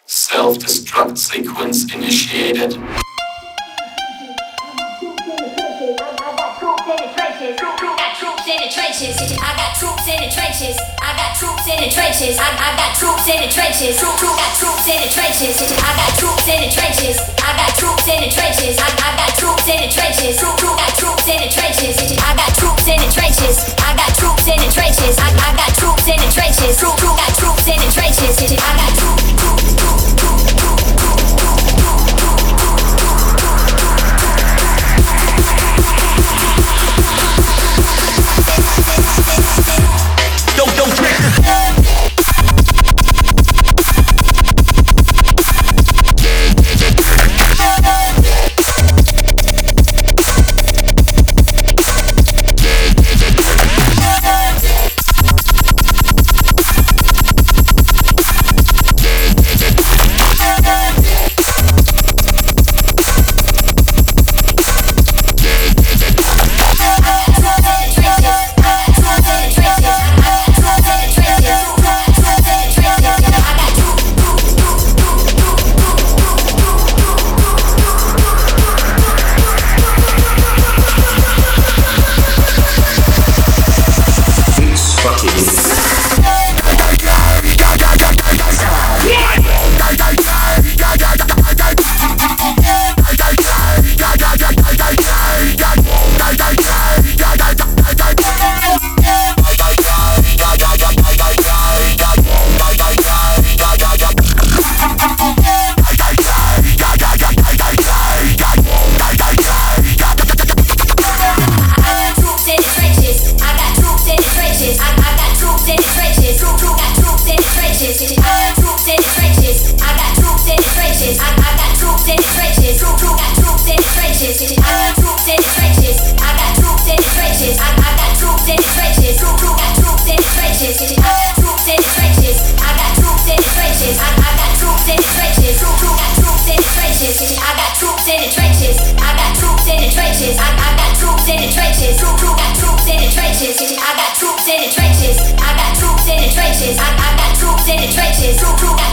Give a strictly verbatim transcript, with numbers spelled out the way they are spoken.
Self-destruct sequence initiated. In the trenches, I got troops in the trenches. I got troops in the trenches. I, I got troops in the trenches. Troop, troop, got troops in the trenches. I got troops in the trenches. I got troops in the trenches. I, I got troops in the trenches. Troop, troop, got troops in the trenches. I got troops in the trenches. I got troops in the trenches. I, I got troops in the trenches. Troop, troop, got troops in the trenches. I got troops, troops, troops, troops, troops, troops, troops, troops. Don't, don't trick in the trenches. I, I got troops in the trenches.